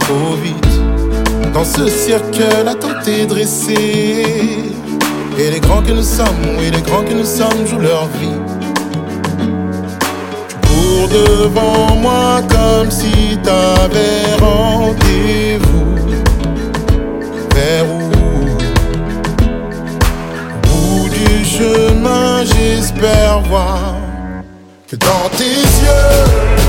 trop vite. Dans ce cercle à tenter dressé. Et les grands que nous sommes, oui les grands que nous sommes jouent leur vie. Tu cours devant moi comme si t'avais rendez-vous. Vers où? Au bout du chemin, j'espère voir que dans tes yeux